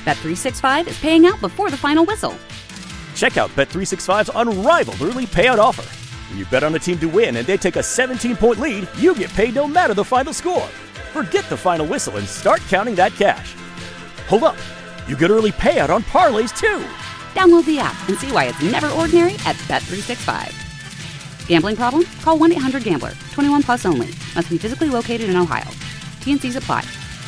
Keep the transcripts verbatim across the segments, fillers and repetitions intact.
Bet three sixty-five is paying out before the final whistle. Check out Bet three sixty-five's unrivaled early payout offer. When you bet on a team to win and they take a seventeen-point lead, you get paid no matter the final score. Forget the final whistle and start counting that cash. Hold up. You get early payout on parlays, too. Download the app and see why it's never ordinary at Bet three sixty-five. Gambling problem? Call one eight hundred gambler. twenty-one plus only. Must be physically located in Ohio. T N Cs apply.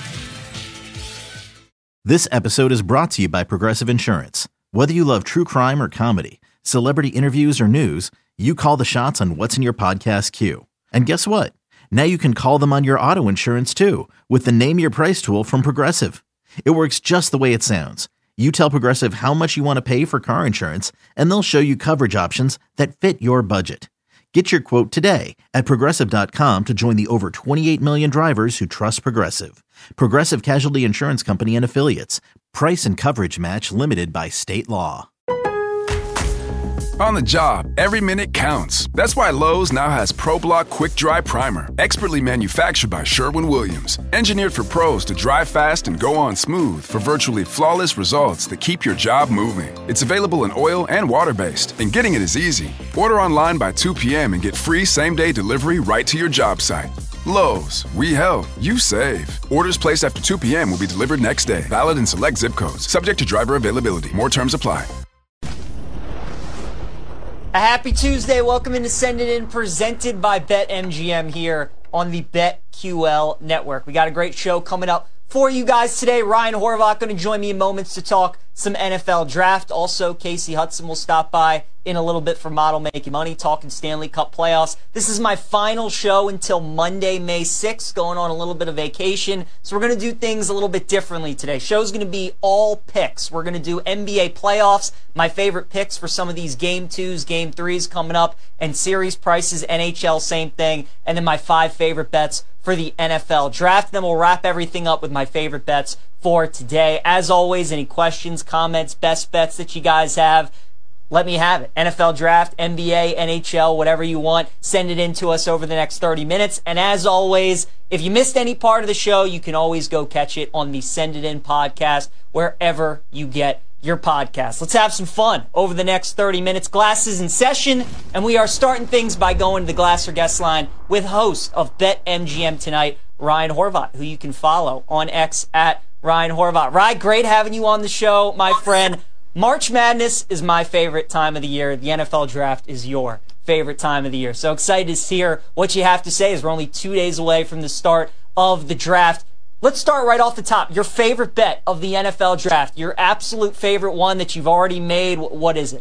This episode is brought to you by Progressive Insurance. Whether you love true crime or comedy, celebrity interviews or news, you call the shots on what's in your podcast queue. And guess what? Now you can call them on your auto insurance too with the Name Your Price tool from Progressive. It works just the way it sounds. You tell Progressive how much you want to pay for car insurance, and they'll show you coverage options that fit your budget. Get your quote today at Progressive dot com to join the over twenty-eight million drivers who trust Progressive. Progressive Casualty Insurance Company and Affiliates. Price and coverage match limited by state law. On the job, every minute counts. That's why Lowe's now has ProBlock Quick Dry Primer, expertly manufactured by Sherwin-Williams. Engineered for pros to dry fast and go on smooth for virtually flawless results that keep your job moving. It's available in oil and water-based, and getting it is easy. Order online by two p.m. and get free same-day delivery right to your job site. Lowe's, we help, you save. Orders placed after two p.m. will be delivered next day. Valid in select zip codes. Subject to driver availability. More terms apply. A happy Tuesday. Welcome into Send It In, presented by BetMGM here on the BetQL network. We got a great show coming up for you guys today. Ryan Horvath going to join me in moments to talk some N F L draft. Also, Casey Hudson will stop by in a little bit for Model Making Money, talking Stanley Cup playoffs. This is my final show until Monday, May sixth, going on a little bit of vacation. So we're going to do things a little bit differently today. Show's going to be all picks. We're going to do N B A playoffs, my favorite picks for some of these game twos, game threes coming up, and series prices, N H L, same thing, and then my five favorite bets for the N F L draft. Then we'll wrap everything up with my favorite bets for today. As always, any questions, comments, best bets that you guys have, let me have it. N F L draft, N B A, N H L, whatever you want, send it in to us over the next thirty minutes. And as always, if you missed any part of the show, you can always go catch it on the Send It In podcast, wherever you get your podcast. Let's have some fun over the next thirty minutes. Glasses in session, and we are starting things by going to the Glasser guest line with host of BetMGM tonight, Ryan Horvath, who you can follow on X at Ryan Horvath. Ryan, great having you on the show, my friend. March Madness is my favorite time of the year. The N F L draft is your favorite time of the year. So excited to hear what you have to say, as we're only two days away from the start of the draft. Let's start right off the top. Your favorite bet of the N F L draft, your absolute favorite one that you've already made. What is it?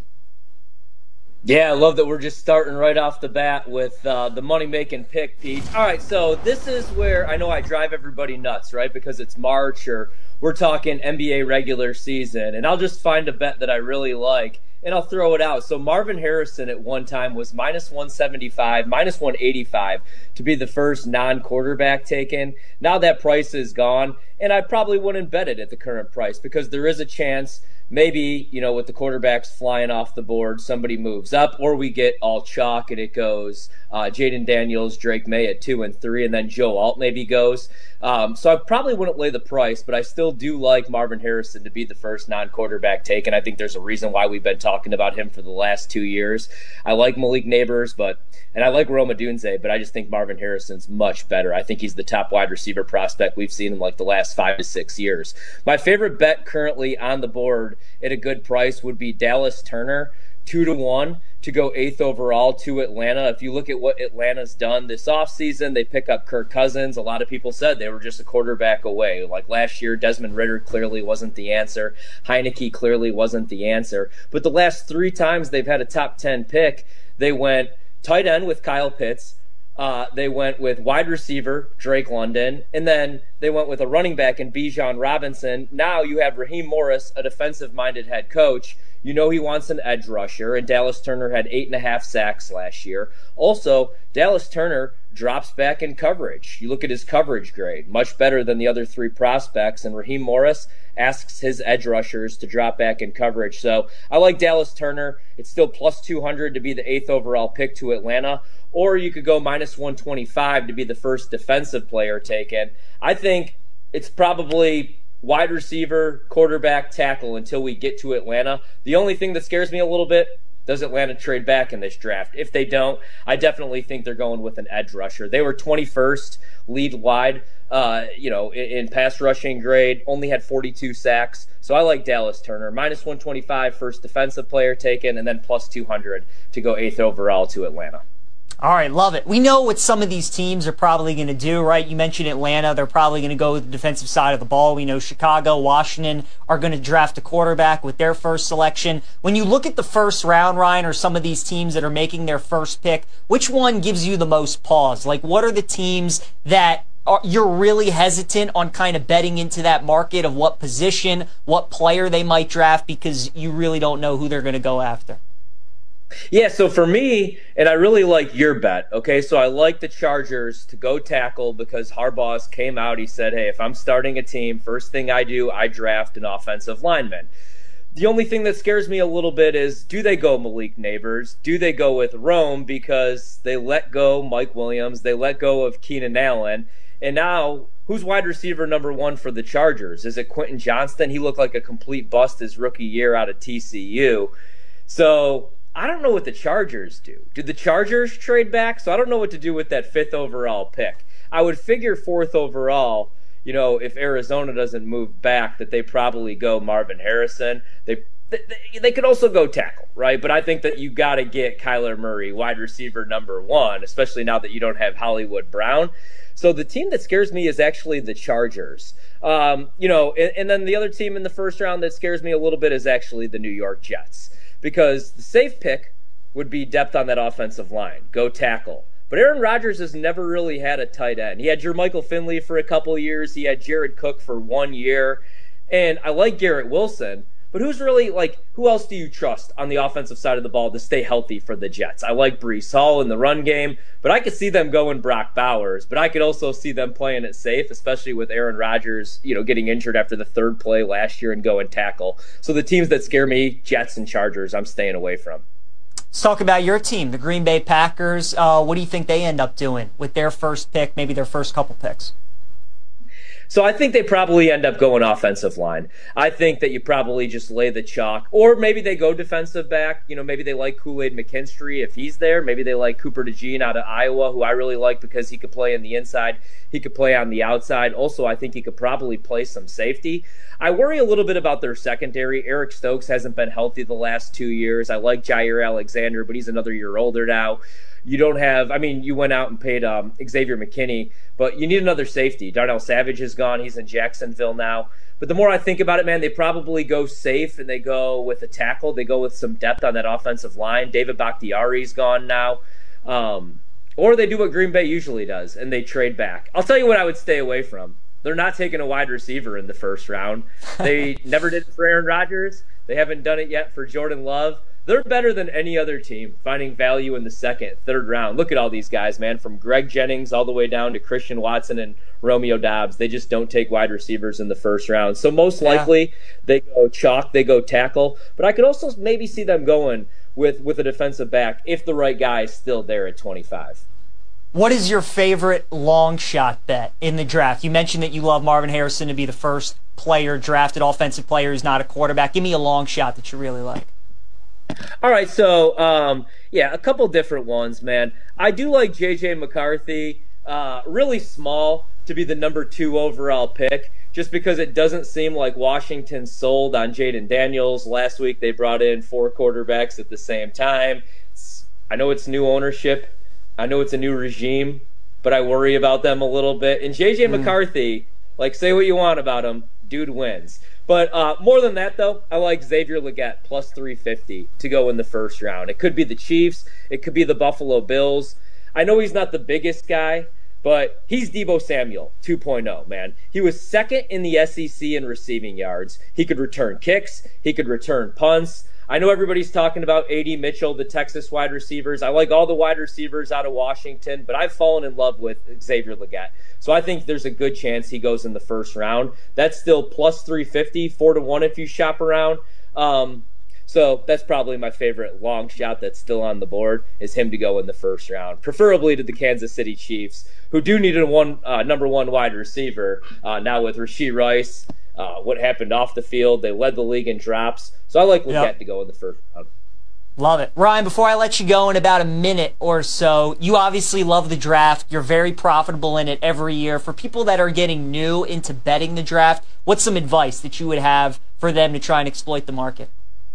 Yeah, I love that we're just starting right off the bat with uh, the money-making pick, Pete. All right, so this is where I know I drive everybody nuts, right? Because it's March, or we're talking N B A regular season, and I'll just find a bet that I really like, and I'll throw it out. So Marvin Harrison at one time was minus one seventy-five, minus one eighty-five to be the first non-quarterback taken. Now that price is gone, and I probably wouldn't bet it at the current price, because there is a chance maybe, you know, with the quarterbacks flying off the board, somebody moves up, or we get all chalk and it goes uh, Jaden Daniels, Drake May at two and three, and then Joe Alt maybe goes. Um, so I probably wouldn't lay the price, but I still do like Marvin Harrison to be the first non-quarterback taken. I think there's a reason why we've been talking about him for the last two years. I like Malik Neighbors, but and I like Rome Odunze, but I just think Marvin Harrison's much better. I think he's the top wide receiver prospect we've seen in like the last five to six years. My favorite bet currently on the board at a good price would be Dallas Turner, two to one to go eighth overall to Atlanta. If you look at what Atlanta's done this offseason, they pick up Kirk Cousins. A lot of people said they were just a quarterback away. Like last year, Desmond Ridder clearly wasn't the answer. Heineke clearly wasn't the answer. But the last three times they've had a top ten pick, they went tight end with Kyle Pitts. Uh, they went with wide receiver Drake London, and then they went with a running back in Bijan Robinson. Now you have Raheem Morris, a defensive-minded head coach. You know he wants an edge rusher, and Dallas Turner had eight and a half sacks last year. Also, Dallas Turner drops back in coverage. You look at his coverage grade, much better than the other three prospects, and Raheem Morris asks his edge rushers to drop back in coverage. So I like Dallas Turner. It's still plus two hundred to be the eighth overall pick to Atlanta, or you could go minus one twenty-five to be the first defensive player taken. I think it's probably wide receiver, quarterback, tackle until we get to Atlanta. The only thing that scares me a little bit, does Atlanta trade back in this draft? If they don't, I definitely think they're going with an edge rusher. They were twenty-first lead wide, uh, you know, in, in pass rushing grade, only had forty-two sacks. So I like Dallas Turner. minus one twenty-five, first defensive player taken, and then plus two hundred to go eighth overall to Atlanta. All right, love it. We know what some of these teams are probably going to do, right? You mentioned Atlanta. They're probably going to go with the defensive side of the ball. We know Chicago, Washington are going to draft a quarterback with their first selection. When you look at the first round, Ryan, or some of these teams that are making their first pick, which one gives you the most pause? Like, what are the teams that are, you're really hesitant on kind of betting into that market of what position, what player they might draft because you really don't know who they're going to go after? Yeah, so for me, and I really like your bet, okay, so I like the Chargers to go tackle because Harbaugh came out, he said, hey, if I'm starting a team, first thing I do, I draft an offensive lineman. The only thing that scares me a little bit is, do they go Malik Neighbors? Do they go with Rome because they let go Mike Williams, they let go of Keenan Allen, and now who's wide receiver number one for the Chargers? Is it Quentin Johnston? He looked like a complete bust his rookie year out of T C U. So I don't know what the Chargers do. Did the Chargers trade back? So I don't know what to do with that fifth overall pick. I would figure fourth overall, you know, if Arizona doesn't move back, that they probably go Marvin Harrison. They they, they could also go tackle, right? But I think that you got to get Kyler Murray, wide receiver number one, especially now that you don't have Hollywood Brown. So the team that scares me is actually the Chargers. Um, you know, and, and then the other team in the first round that scares me a little bit is actually the New York Jets. Because the safe pick would be depth on that offensive line. Go tackle. But Aaron Rodgers has never really had a tight end. He had Jermichael Finley for a couple of years. He had Jared Cook for one year. And I like Garrett Wilson. But who's really, like, who else do you trust on the offensive side of the ball to stay healthy for the Jets? I like Breece Hall in the run game. But I could see them going Brock Bowers. But I could also see them playing it safe, especially with Aaron Rodgers, you know, getting injured after the third play last year and going tackle. So the teams that scare me, Jets and Chargers, I'm staying away from. Let's talk about your team, the Green Bay Packers. Uh, what do you think they end up doing with their first pick, maybe their first couple picks? So I think they probably end up going offensive line. I think that you probably just lay the chalk. Or maybe they go defensive back. You know, maybe they like Kool-Aid McKinstry if he's there. Maybe they like Cooper DeJean out of Iowa, who I really like because he could play in the inside. He could play on the outside. Also, I think he could probably play some safety. I worry a little bit about their secondary. Eric Stokes hasn't been healthy the last two years. I like Jair Alexander, but he's another year older now. You don't have, I mean, you went out and paid um, Xavier McKinney, but you need another safety. Darnell Savage is gone. He's in Jacksonville now. But the more I think about it, man, they probably go safe and they go with a tackle. They go with some depth on that offensive line. David Bakhtiari's gone now. Um, or they do what Green Bay usually does, and they trade back. I'll tell you what I would stay away from. They're not taking a wide receiver in the first round. They never did it for Aaron Rodgers. They haven't done it yet for Jordan Love. They're better than any other team, finding value in the second, third round. Look at all these guys, man, from Greg Jennings all the way down to Christian Watson and Romeo Doubs. They just don't take wide receivers in the first round. So most likely yeah. they go chalk, they go tackle. But I could also maybe see them going with, with a defensive back if the right guy is still there at twenty-five. What is your favorite long shot bet in the draft? You mentioned that you love Marvin Harrison to be the first player drafted, offensive player who's not a quarterback. Give me a long shot that you really like. All right, so, um, yeah, a couple different ones, man. I do like J J McCarthy, uh, really small to be the number two overall pick, just because it doesn't seem like Washington sold on Jaden Daniels. Last week they brought in four quarterbacks at the same time. It's, I know it's new ownership. I know it's a new regime, but I worry about them a little bit. And J J mm. McCarthy, like, say what you want about him, dude wins. But uh, more than that, though, I like Xavier Legette, plus three fifty to go in the first round. It could be the Chiefs. It could be the Buffalo Bills. I know he's not the biggest guy, but he's Deebo Samuel two point oh, man. He was second in the S E C in receiving yards. He could return kicks. He could return punts. I know everybody's talking about A D Mitchell, the Texas wide receivers. I like all the wide receivers out of Washington, but I've fallen in love with Xavier Legette. So I think there's a good chance he goes in the first round. That's still plus three fifty, four to one if you shop around. Um, so that's probably my favorite long shot that's still on the board, is him to go in the first round, preferably to the Kansas City Chiefs, who do need a one uh, number one wide receiver uh, now with Rashee Rice. uh, what happened off the field. They led the league in drops. So I like Leggett yep. to go in the first round. Love it. Ryan, before I let you go in about a minute or so, you obviously love the draft. You're very profitable in it every year. For people that are getting new into betting the draft, what's some advice that you would have for them to try and exploit the market?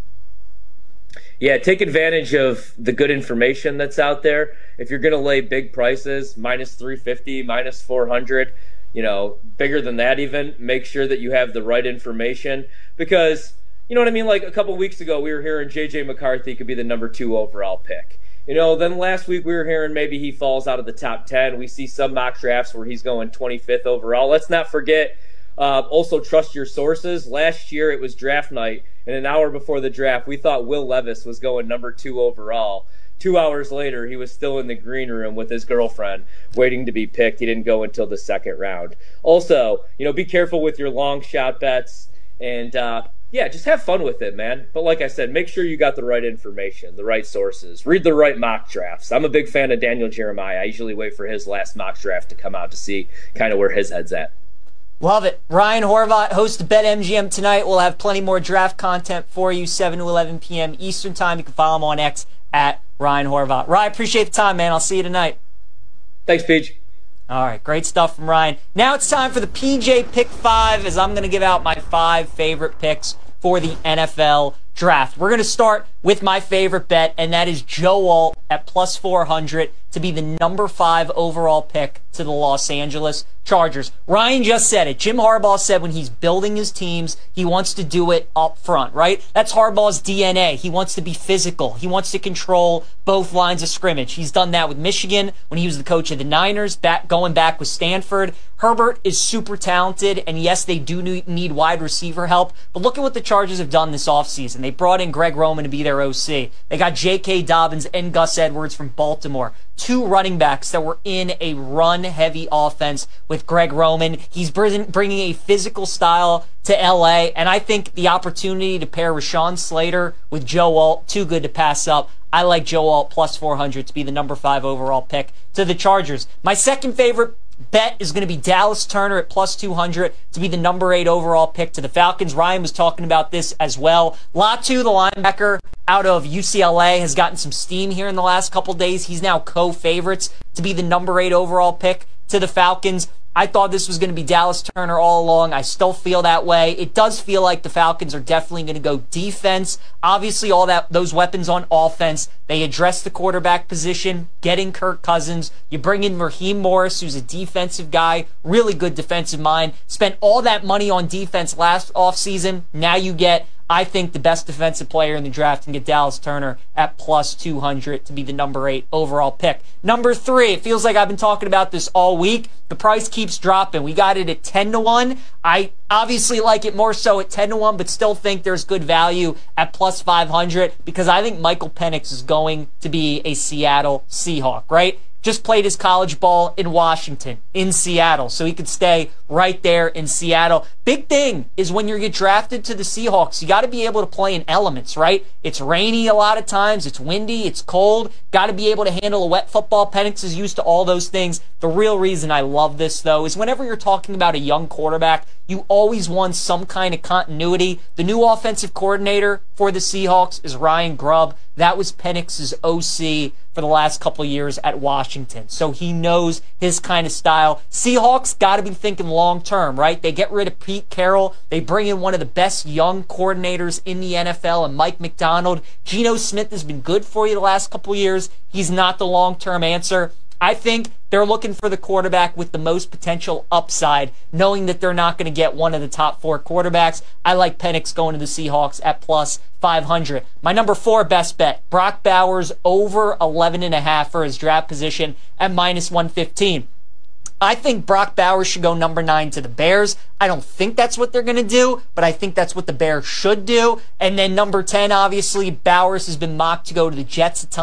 Yeah, take advantage of the good information that's out there. If you're going to lay big prices, minus three fifty, minus four hundred, you know, bigger than that even, make sure that you have the right information because, you know what I mean? Like a couple weeks ago, we were hearing J J McCarthy could be the number two overall pick. You know, then last week we were hearing maybe he falls out of the top ten. We see some mock drafts where he's going twenty-fifth overall. Let's not forget, uh, also trust your sources. Last year it was draft night, and an hour before the draft, we thought Will Levis was going number two overall. Two hours later, he was still in the green room with his girlfriend waiting to be picked. He didn't go until the second round. Also, you know, be careful with your long shot bets and, uh, yeah, just have fun with it, man. But like I said, make sure you got the right information, the right sources. Read the right mock drafts. I'm a big fan of Daniel Jeremiah. I usually wait for his last mock draft to come out to see kind of where his head's at. Love it. Ryan Horvat, host of BetMGM tonight. We'll have plenty more draft content for you, seven to eleven p.m. Eastern Time. You can follow him on X at Ryan Horvat. Ryan, appreciate the time, man. I'll see you tonight. Thanks, Peach. All right, great stuff from Ryan. Now it's time for the P J Pick five as I'm going to give out my five favorite picks for the N F L draft. We're going to start with my favorite bet, and that is Joe Alt at plus four hundred to be the number five overall pick to the Los Angeles Chargers. Ryan just said it. Jim Harbaugh said when he's building his teams, he wants to do it up front, right? That's Harbaugh's D N A. He wants to be physical. He wants to control both lines of scrimmage. He's done that with Michigan when he was the coach of the Niners, back going back with Stanford. Herbert is super talented, and yes, they do need wide receiver help, but look at what the Chargers have done this offseason. They brought in Greg Roman to be their O C. They got J K. Dobbins and Gus Edwards from Baltimore. Two running backs that were in a run-heavy offense with Greg Roman. He's bringing a physical style to L A, and I think the opportunity to pair Rashawn Slater with Joe Alt, too good to pass up. I like Joe Alt plus four hundred to be the number five overall pick to the Chargers. My second favorite bet is going to be Dallas Turner at plus two hundred to be the number eight overall pick to the Falcons. Ryan was talking about this as well. Latu, the linebacker out of U C L A, has gotten some steam here in the last couple days. He's now co-favorites to be the number eight overall pick to the Falcons. I thought this was going to be Dallas Turner all along. I still feel that way. It does feel like the Falcons are definitely going to go defense. Obviously, all that those weapons on offense. They address the quarterback position, getting Kirk Cousins. You bring in Raheem Morris, who's a defensive guy, really good defensive mind. Spent all that money on defense last offseason. Now you get, I think, the best defensive player in the draft and get Dallas Turner at plus two hundred to be the number eight overall pick. Number three, it feels like I've been talking about this all week. The price keeps dropping. We got it at ten to one. I obviously like it more so at ten to one, but still think there's good value at plus five hundred because I think Michael Penix is going to be a Seattle Seahawk, right? Just played his college ball in Washington, in Seattle, so he could stay right there in Seattle. Big thing is when you get drafted to the Seahawks, you got to be able to play in elements, right? It's rainy a lot of times, it's windy, it's cold. Got to be able to handle a wet football. Penix is used to all those things. The real reason I love this, though, is whenever you're talking about a young quarterback, you always want some kind of continuity. The new offensive coordinator for the Seahawks is Ryan Grubb. That was Penix's O C for the last couple of years at Washington. So he knows his kind of style. Seahawks got to be thinking long term, right? They get rid of Pete Carroll. They bring in one of the best young coordinators in the N F L and Mike McDonald. Geno Smith has been good for you the last couple of years. He's not the long-term answer. I think they're looking for the quarterback with the most potential upside, knowing that they're not going to get one of the top four quarterbacks. I like Penix going to the Seahawks at plus five hundred. My number four best bet, Brock Bowers over eleven and a half for his draft position at minus one fifteen. I think Brock Bowers should go number nine to the Bears. I don't think that's what they're going to do, but I think that's what the Bears should do. And then number ten, obviously, Bowers has been mocked to go to the Jets a ton.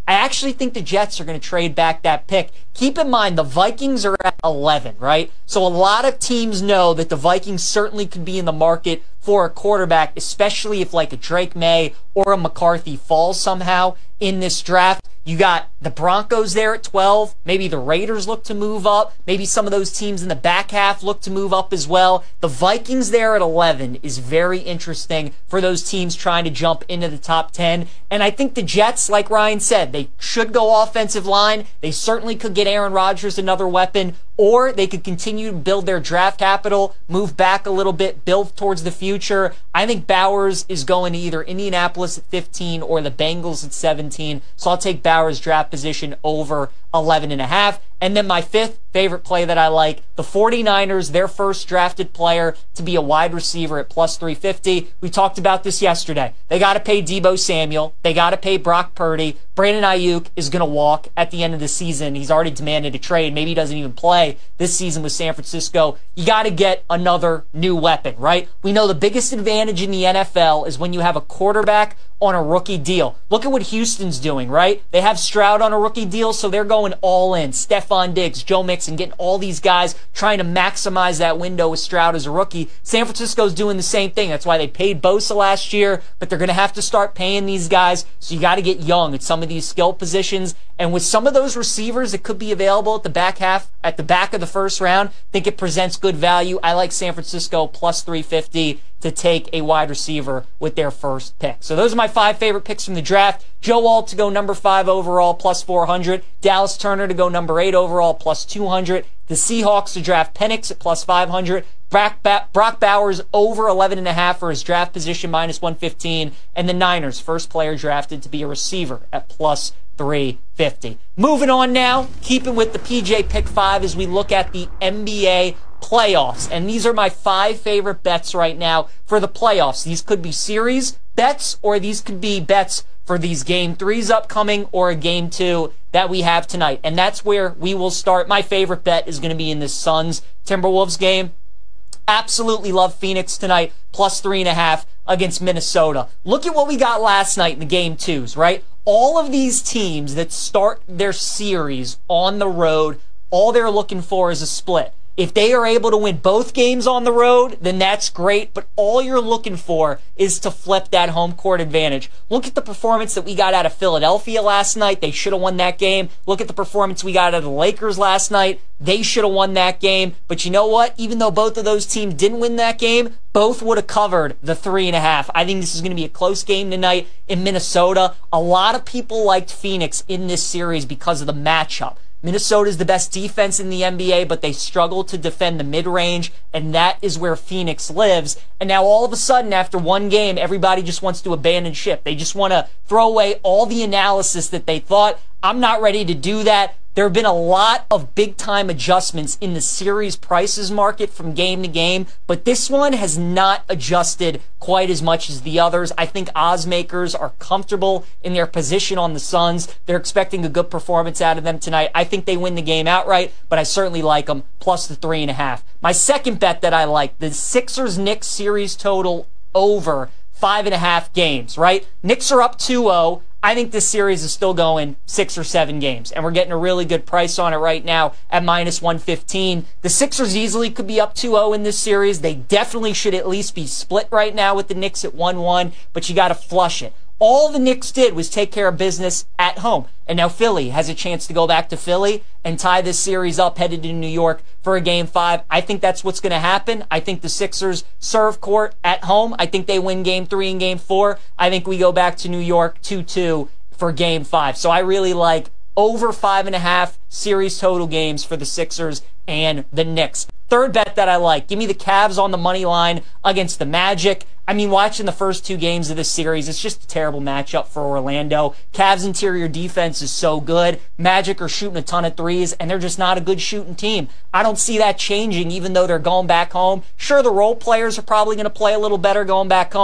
I actually think the Jets are going to trade back that pick. Keep in mind, the Vikings are at eleven, right? So a lot of teams know that the Vikings certainly could be in the market for a quarterback, especially if like a Drake May or a McCarthy falls somehow in this draft. You got the Broncos there at twelve. Maybe the Raiders look to move up. Maybe some of those teams in the back half look to move up as well. The Vikings there at eleven is very interesting for those teams trying to jump into the top ten. And I think the Jets, like Ryan said, they should go offensive line. They certainly could get Aaron Rodgers another weapon, or they could continue to build their draft capital, move back a little bit, build towards the future. I think Bowers is going to either Indianapolis at fifteen or the Bengals at seventeen. So I'll take Bowers' draft position over eleven and a half. And then my fifth favorite play that I like, the 49ers, their first drafted player to be a wide receiver at plus three fifty. We talked about this yesterday. They got to pay Deebo Samuel. They got to pay Brock Purdy. Brandon Ayuk is going to walk at the end of the season. He's already demanded a trade. Maybe he doesn't even play this season with San Francisco. You got to get another new weapon, right? We know the biggest advantage in the N F L is when you have a quarterback on a rookie deal. Look at what Houston's doing, right? They have Stroud on a rookie deal, so they're going all in. Stephon Diggs, Joe Mixon, getting all these guys trying to maximize that window with Stroud as a rookie. San Francisco's doing the same thing. That's why they paid Bosa last year, but they're going to have to start paying these guys, so you got to get young at some of these skill positions. And with some of those receivers that could be available at the back half, at the back of the first round, I think it presents good value. I like San Francisco plus three fifty to take a wide receiver with their first pick. So those are my five favorite picks from the draft. Joe Alt to go number five overall, plus four hundred. Dallas Turner to go number eight overall, plus two hundred. The Seahawks to draft Penix at plus five hundred. Brock, ba- Brock Bowers over eleven and a half for his draft position, minus one fifteen. And the Niners, first player drafted to be a receiver at plus three fifty. Moving on now, keeping with the P J Pick five as we look at the N B A playoffs. And these are my five favorite bets right now for the playoffs. These could be series bets, or these could be bets for these game threes upcoming or a game two that we have tonight. And that's where we will start. My favorite bet is going to be in this Suns Timberwolves game. Absolutely love Phoenix tonight, plus three and a half against Minnesota. Look at what we got last night in the game twos, right? All of these teams that start their series on the road, all they're looking for is a split. If they are able to win both games on the road, then that's great, but all you're looking for is to flip that home court advantage. Look at the performance that we got out of Philadelphia last night. They should have won that game. Look at the performance we got out of the Lakers last night. They should have won that game. But you know what? Even though both of those teams didn't win that game, both would have covered the three and a half. I think this is going to be a close game tonight in Minnesota. A lot of people liked Phoenix in this series because of the matchup. Minnesota is the best defense in the N B A, but they struggle to defend the mid-range, and that is where Phoenix lives. And now all of a sudden, after one game, everybody just wants to abandon ship. They just want to throw away all the analysis that they thought. I'm not ready to do that. There have been a lot of big-time adjustments in the series prices market from game to game, but this one has not adjusted quite as much as the others. I think odds makers are comfortable in their position on the Suns. They're expecting a good performance out of them tonight. I think they win the game outright, but I certainly like them, plus the three and a half. My second bet that I like, the Sixers-Knicks series total over five and a half games, right? Knicks are up two oh. I think this series is still going six or seven games, and we're getting a really good price on it right now at minus one fifteen. The Sixers easily could be up two oh in this series. They definitely should at least be split right now with the Knicks at one one, but you got to flush it. All the Knicks did was take care of business at home. And now Philly has a chance to go back to Philly and tie this series up, headed to New York for a game five. I think that's what's going to happen. I think the Sixers serve court at home. I think they win game three and game four. I think we go back to New York two two for game five. So I really like over five and a half series total games for the Sixers and the Knicks. Third bet that I like, give me the Cavs on the money line against the Magic. I mean, watching the first two games of this series, it's just a terrible matchup for Orlando. Cavs' interior defense is so good. Magic are shooting a ton of threes, and they're just not a good shooting team. I don't see that changing, even though they're going back home. Sure, the role players are probably going to play a little better going back home.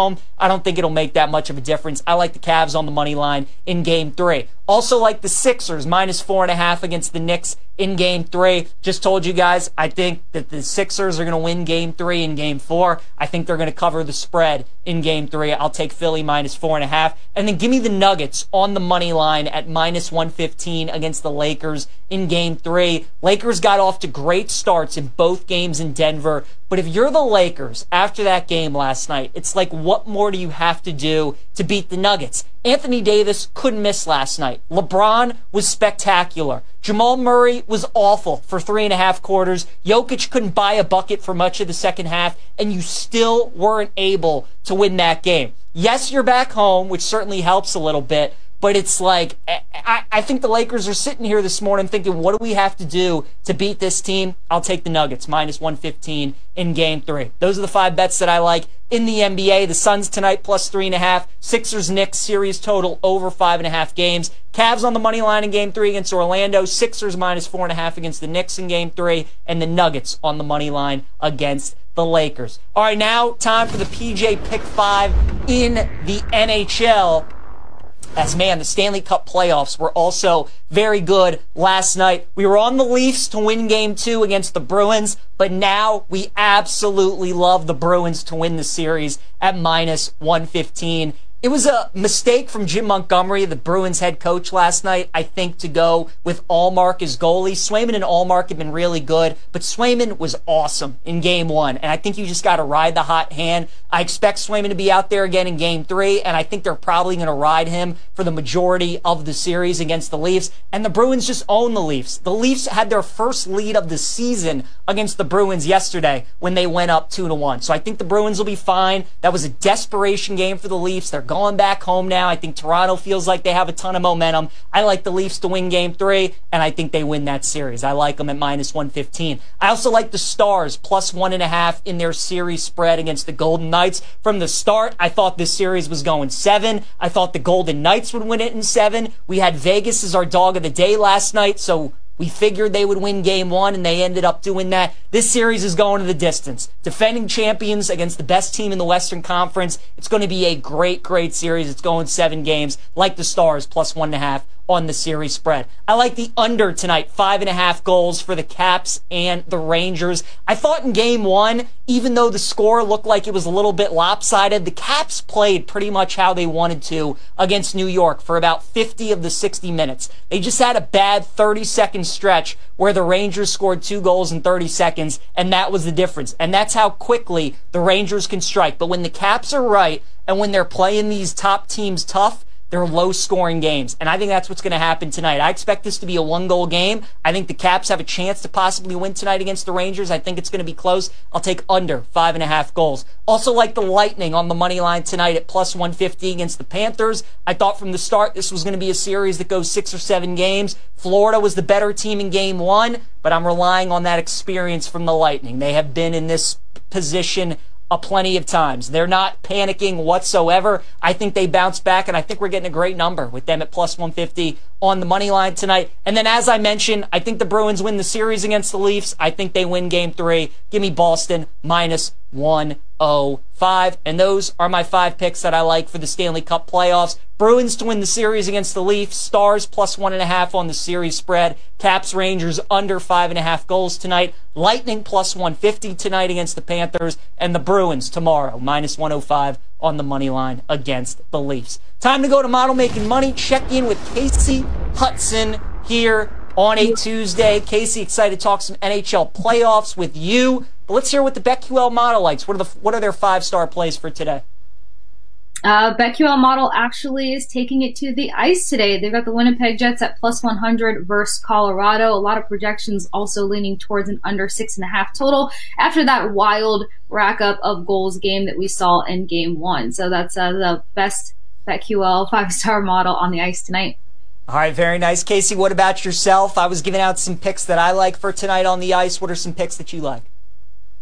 I don't think it'll make that much of a difference. I like the Cavs on the money line in game three. Also like the Sixers, minus four and a half against the Knicks in game three. Just told you guys, I think that the Sixers are going to win game three in game four. I think they're going to cover the spread in game three. I'll take Philly minus four and a half. And then give me the Nuggets on the money line at minus one fifteen against the Lakers in game three. Lakers got off to great starts in both games in Denver. But if you're the Lakers after that game last night, it's like, what more do you have to do to beat the Nuggets? Anthony Davis couldn't miss last night. LeBron was spectacular. Jamal Murray was awful for three and a half quarters. Jokic couldn't buy a bucket for much of the second half, and you still weren't able to win that game. Yes, you're back home, which certainly helps a little bit, but it's like, I, I think the Lakers are sitting here this morning thinking, what do we have to do to beat this team? I'll take the Nuggets, minus one fifteen in game three. Those are the five bets that I like in the N B A. The Suns tonight, plus three and a half. Sixers, Knicks, series total over five and a half games. Cavs on the money line in game three against Orlando. Sixers, minus four and a half against the Knicks in game three. And the Nuggets on the money line against the Lakers. All right, now time for the P J Pick five in the N H L. As, man, the Stanley Cup playoffs were also very good last night. We were on the Leafs to win game two against the Bruins, but now we absolutely love the Bruins to win the series at minus one fifteen. It was a mistake from Jim Montgomery, the Bruins head coach, last night, I think, to go with Allmark as goalie. Swayman and Allmark have been really good, but Swayman was awesome in game one, and I think you just got to ride the hot hand. I expect Swayman to be out there again in game three, and I think they're probably going to ride him for the majority of the series against the Leafs, and the Bruins just own the Leafs. The Leafs had their first lead of the season against the Bruins yesterday when they went up two to one. So I think the Bruins will be fine. That was a desperation game for the Leafs. They're going back home now. I think Toronto feels like they have a ton of momentum. I like the Leafs to win game three, and I think they win that series. I like them at minus one fifteen. I also like the Stars plus one and a half in their series spread against the Golden Knights. From the start, I thought this series was going seven. I thought the Golden Knights would win it in seven. We had Vegas as our dog of the day last night, so we figured they would win game one, and they ended up doing that. This series is going to the distance. Defending champions against the best team in the Western Conference. It's going to be a great, great series. It's going seven games, like the Stars, plus one and a half on the series spread. I like the under tonight, five and a half goals for the Caps and the Rangers. I thought in game one, even though the score looked like it was a little bit lopsided, the Caps played pretty much how they wanted to against New York for about fifty of the sixty minutes. They just had a bad thirty second stretch where the Rangers scored two goals in thirty seconds, and that was the difference. And that's how quickly the Rangers can strike. But when the Caps are right, and when they're playing these top teams tough, they're low-scoring games, and I think that's what's going to happen tonight. I expect this to be a one-goal game. I think the Caps have a chance to possibly win tonight against the Rangers. I think it's going to be close. I'll take under five and a half goals. Also like the Lightning on the money line tonight at plus one fifty against the Panthers. I thought from the start this was going to be a series that goes six or seven games. Florida was the better team in game one, but I'm relying on that experience from the Lightning. They have been in this position a plenty of times. They're not panicking whatsoever. I think they bounce back, and I think we're getting a great number with them at plus one fifty on the money line tonight. And then, as I mentioned, I think the Bruins win the series against the Leafs. I think they win game three. Give me Boston minus one oh five. And those are my five picks that I like for the Stanley Cup playoffs. Bruins to win the series against the Leafs. Stars plus one and a half on the series spread. Caps Rangers under five and a half goals tonight. Lightning plus one fifty tonight against the Panthers. And the Bruins tomorrow minus one oh five on the money line against the Leafs. Time to go to Model Making Money. Check in with Casey Hudson here on a Tuesday. Casey, excited to talk some N H L playoffs with you. But let's hear what the BetQL model likes. What are the what are their five-star plays for today? Uh, BetQL model actually is taking it to the ice today. They've got the Winnipeg Jets at plus one hundred versus Colorado. A lot of projections also leaning towards an under six and a half total after that wild rack up of goals game that we saw in game one. So that's uh, the best BetQL five-star model on the ice tonight. All right, very nice. Casey, what about yourself? I was giving out some picks that I like for tonight on the ice. What are some picks that you like?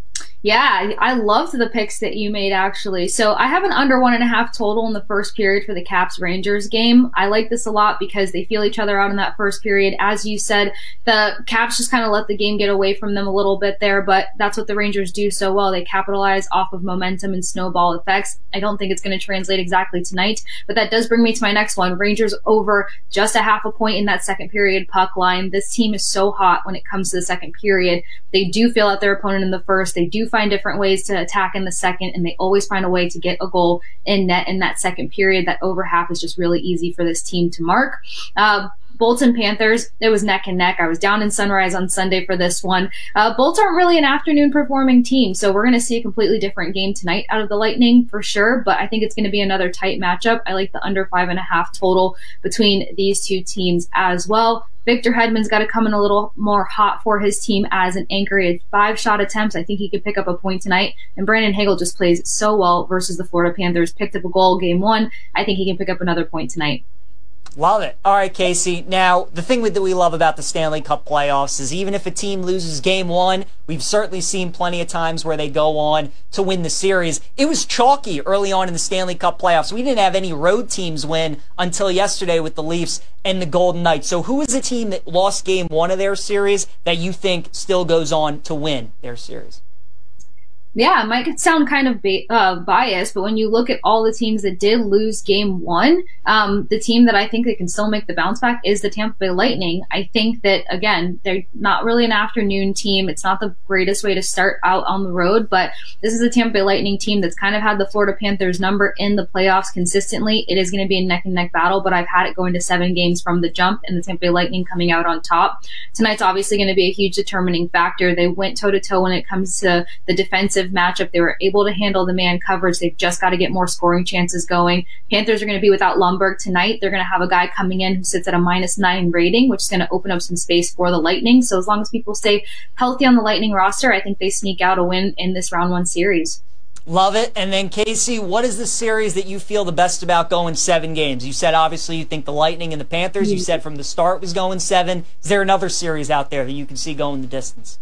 Yeah, I loved the picks that you made, actually. So I have an under one and a half total in the first period for the Caps Rangers game. I like this a lot because they feel each other out in that first period. As you said, the Caps just kind of let the game get away from them a little bit there, but that's what the Rangers do so well. They capitalize off of momentum and snowball effects. I don't think it's going to translate exactly tonight, but that does bring me to my next one. Rangers over just a half a point in that second period puck line. This team is so hot when it comes to the second period. They do feel out their opponent in the first. They do find different ways to attack in the second, and they always find a way to get a goal in net in that second period. That over half is just really easy for this team to mark. Uh, Bolts and Panthers, it was neck and neck. I was down in Sunrise on Sunday for this one. Uh, Bolts aren't really an afternoon performing team, so we're going to see a completely different game tonight out of the Lightning for sure, but I think it's going to be another tight matchup. I like the under five and a half total between these two teams as well. Victor Hedman's got to come in a little more hot for his team as an anchor. He had five shot attempts. I think he could pick up a point tonight. And Brandon Hagel just plays so well versus the Florida Panthers. Picked up a goal game one. I think he can pick up another point tonight. Love it. All right, Casey. Now, the thing that we love about the Stanley Cup playoffs is even if a team loses game one, we've certainly seen plenty of times where they go on to win the series. It was chalky early on in the Stanley Cup playoffs. We didn't have any road teams win until yesterday with the Leafs and the Golden Knights. So who is a team that lost game one of their series that you think still goes on to win their series? Yeah, it might sound kind of ba- uh, biased, but when you look at all the teams that did lose game one, um, the team that I think that can still make the bounce back is the Tampa Bay Lightning. I think that, again, they're not really an afternoon team. It's not the greatest way to start out on the road, but this is a Tampa Bay Lightning team that's kind of had the Florida Panthers number in the playoffs consistently. It is going to be a neck-and-neck battle, but I've had it going to seven games from the jump and the Tampa Bay Lightning coming out on top. Tonight's obviously going to be a huge determining factor. They went toe-to-toe when it comes to the defensive matchup. They were able to handle the man coverage. They've just got to get more scoring chances going. Panthers are going to be without Lundberg tonight. They're going to have a guy coming in who sits at a minus nine rating, which is going to open up some space for the Lightning. So as long as people stay healthy on the Lightning roster, I think they sneak out a win in this round one series. Love it. And then, Casey, what is the series that you feel the best about going seven games? You said, obviously, you think the Lightning and the Panthers. You said from the start was going seven. Is there another series out there that you can see going the distance?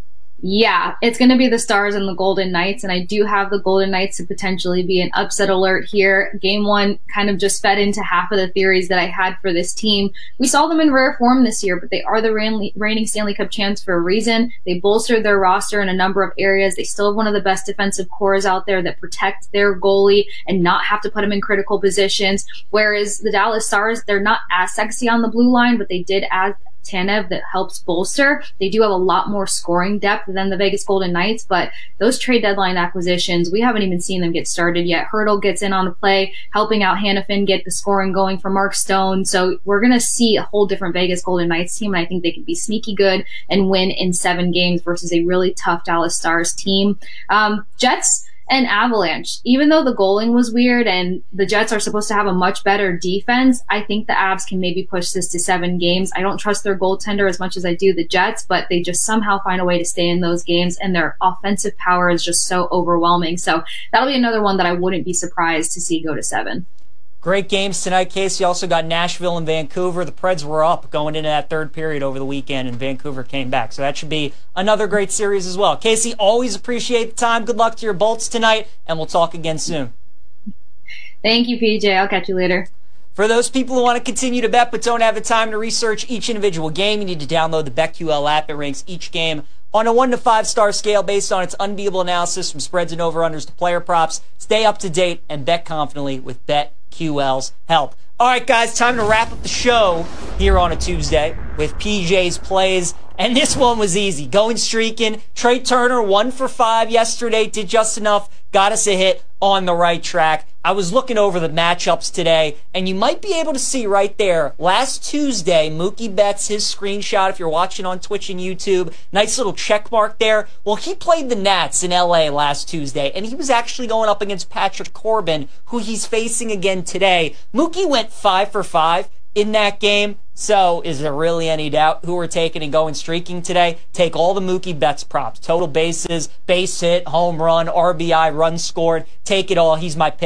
Yeah, it's going to be the Stars and the Golden Knights, and I do have the Golden Knights to potentially be an upset alert here. Game one kind of just fed into half of the theories that I had for this team. We saw them in rare form this year, but they are the reigning Stanley Cup champs for a reason. They bolstered their roster in a number of areas. They still have one of the best defensive cores out there that protect their goalie and not have to put him in critical positions, whereas the Dallas Stars, they're not as sexy on the blue line, but they did add Tanev that helps bolster. They do have a lot more scoring depth than the Vegas Golden Knights, but those trade deadline acquisitions, we haven't even seen them get started yet. Hurdle gets in on the play, helping out Hanifin get the scoring going for Mark Stone. So we're going to see a whole different Vegas Golden Knights team, and I think they can be sneaky good and win in seven games versus a really tough Dallas Stars team. Um, Jets and Avalanche, even though the goaling was weird and the Jets are supposed to have a much better defense, I think the Avs can maybe push this to seven games. I don't trust their goaltender as much as I do the Jets, but they just somehow find a way to stay in those games, and their offensive power is just so overwhelming. So that'll be another one that I wouldn't be surprised to see go to seven. Great games tonight, Casey. Also got Nashville and Vancouver. The Preds were up going into that third period over the weekend, and Vancouver came back. So that should be another great series as well. Casey, always appreciate the time. Good luck to your Bolts tonight, and we'll talk again soon. Thank you, P J. I'll catch you later. For those people who want to continue to bet but don't have the time to research each individual game, you need to download the BetQL app. It ranks each game on a one to five star scale based on its unbeatable analysis from spreads and over-unders to player props. Stay up to date and bet confidently with BetQL's help. All right, guys, time to wrap up the show here on a Tuesday with P J's plays. And this one was easy. Going streaking. Trey Turner, one for five yesterday, did just enough. Got us a hit on the right track. I was looking over the matchups today, and you might be able to see right there, last Tuesday, Mookie Betts, his screenshot, if you're watching on Twitch and YouTube, nice little check mark there. Well, he played the Nats in L A last Tuesday, and he was actually going up against Patrick Corbin, who he's facing again today. Mookie went five for five in that game. So, is there really any doubt who we're taking and going streaking today? Take all the Mookie Betts props. Total bases, base hit, home run, R B I, run scored. Take it all. He's my pick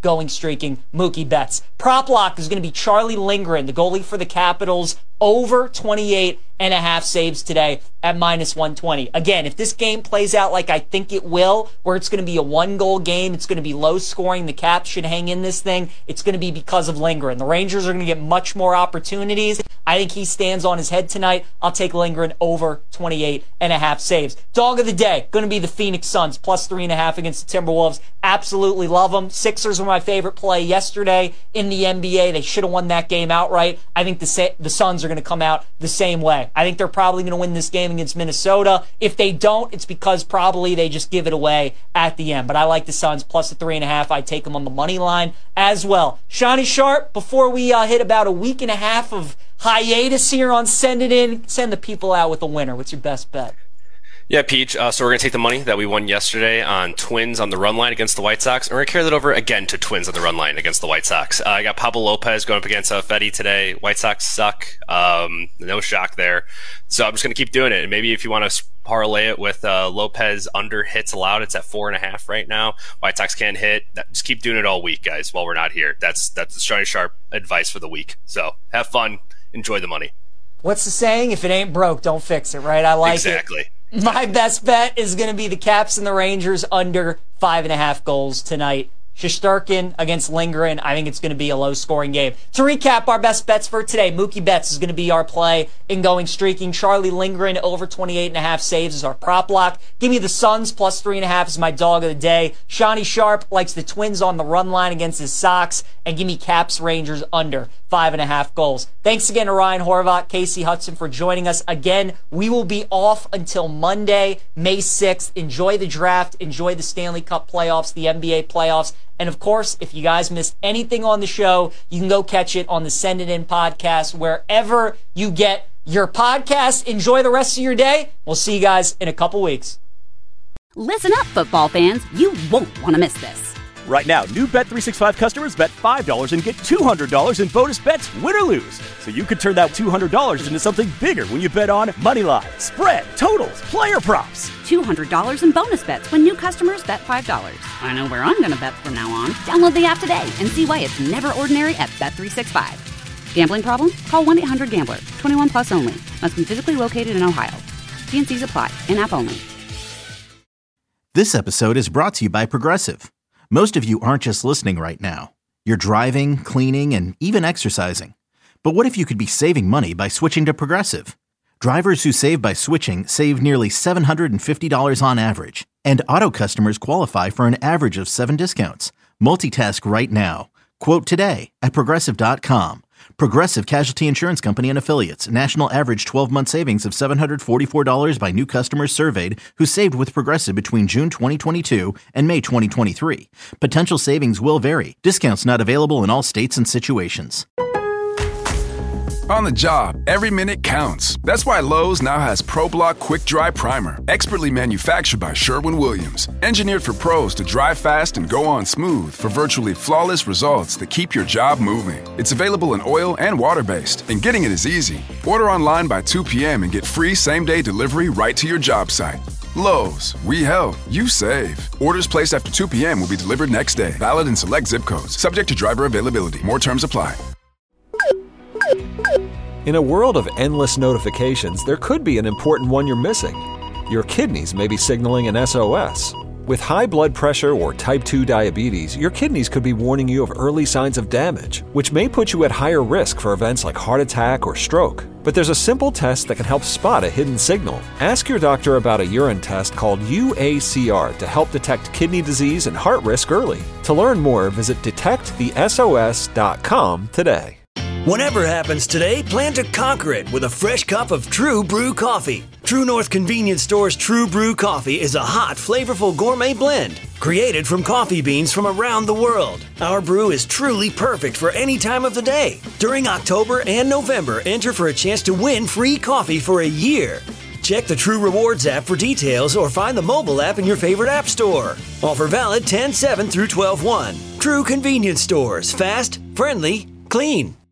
going streaking, Mookie Betts. Prop lock is going to be Charlie Lindgren, the goalie for the Capitals, over twenty-eight and a half saves today at minus one twenty. Again, if this game plays out like I think it will, where it's going to be a one-goal game, it's going to be low scoring, the Caps should hang in this thing, it's going to be because of Lindgren. The Rangers are going to get much more opportunities. I think he stands on his head tonight. I'll take Lindgren over twenty-eight and a half saves. Dog of the day, going to be the Phoenix Suns, plus three and a half against the Timberwolves. Absolutely love them. Sixers were my favorite play yesterday in the N B A. They should have won that game outright. I think the, the Suns are going to come out the same way. I think they're probably going to win this game against Minnesota. If they don't, it's because probably they just give it away at the end. But I like the Suns plus the three and a half. I take them on the money line as well. Shawnee Sharp, before we uh, hit about a week and a half of hiatus here on Send It In, send the people out with a winner. What's your best bet? Yeah, Peach. Uh, so we're going to take the money that we won yesterday on Twins on the run line against the White Sox, and we're going to carry that over again to Twins on the run line against the White Sox. Uh, I got Pablo Lopez going up against uh, Fetty today. White Sox suck. Um, no shock there. So I'm just going to keep doing it. And maybe if you want to parlay it with uh, Lopez under hits allowed, it's at four and a half right now. White Sox can't hit. Just keep doing it all week, guys, while we're not here. That's, that's the Shawnee Sharp advice for the week. So have fun. Enjoy the money. What's the saying? If it ain't broke, don't fix it, right? I like exactly. it. Exactly. My best bet is going to be the Caps and the Rangers under five and a half goals tonight. Shesterkin against Lindgren. I think it's going to be a low-scoring game. To recap our best bets for today, Mookie Betts is going to be our play in going streaking. Charlie Lindgren over twenty-eight and a half saves is our prop lock. Give me the Suns plus three and a half is my dog of the day. Shawnee Sharp likes the Twins on the run line against his Sox, and give me Caps Rangers under five and a half goals. Thanks again to Ryan Horvath, Casey Hudson for joining us. Again, we will be off until Monday, May sixth. Enjoy the draft. Enjoy the Stanley Cup playoffs, the N B A playoffs. And of course, if you guys missed anything on the show, you can go catch it on the Send It In podcast, wherever you get your podcast. Enjoy the rest of your day. We'll see you guys in a couple weeks. Listen up, football fans. You won't want to miss this. Right now, new Bet three sixty-five customers bet five dollars and get two hundred dollars in bonus bets, win or lose. So you could turn that two hundred dollars into something bigger when you bet on money line, spread, totals, player props. two hundred dollars in bonus bets when new customers bet five dollars. I know where I'm going to bet from now on. Download the app today and see why it's never ordinary at Bet three sixty-five. Gambling problem? Call one eight hundred gambler. twenty-one plus only. Must be physically located in Ohio. T and C's apply. In-app only. This episode is brought to you by Progressive. Most of you aren't just listening right now. You're driving, cleaning, and even exercising. But what if you could be saving money by switching to Progressive? Drivers who save by switching save nearly seven hundred fifty dollars on average. And auto customers qualify for an average of seven discounts. Multitask right now. Quote today at Progressive dot com. Progressive Casualty Insurance Company and Affiliates. National average twelve-month savings of seven hundred forty-four dollars by new customers surveyed who saved with Progressive between June twenty twenty-two and May twenty twenty-three. Potential savings will vary. Discounts not available in all states and situations. On the job, every minute counts. That's why Lowe's now has ProBlock Quick Dry Primer, expertly manufactured by Sherwin-Williams. Engineered for pros to dry fast and go on smooth for virtually flawless results that keep your job moving. It's available in oil and water-based, and getting it is easy. Order online by two p.m. and get free same-day delivery right to your job site. Lowe's, we help, you save. Orders placed after two p.m. will be delivered next day. Valid in select zip codes. Subject to driver availability. More terms apply. In a world of endless notifications, there could be an important one you're missing. Your kidneys may be signaling an S O S. With high blood pressure or type two diabetes, your kidneys could be warning you of early signs of damage, which may put you at higher risk for events like heart attack or stroke. But there's a simple test that can help spot a hidden signal. Ask your doctor about a urine test called U A C R to help detect kidney disease and heart risk early. To learn more, visit detect the S O S dot com today. Whatever happens today, plan to conquer it with a fresh cup of True Brew coffee. True North Convenience Store's True Brew coffee is a hot, flavorful gourmet blend created from coffee beans from around the world. Our brew is truly perfect for any time of the day. During October and November, enter for a chance to win free coffee for a year. Check the True Rewards app for details or find the mobile app in your favorite app store. Offer valid ten seven through twelve one. True Convenience Stores. Fast, friendly, clean.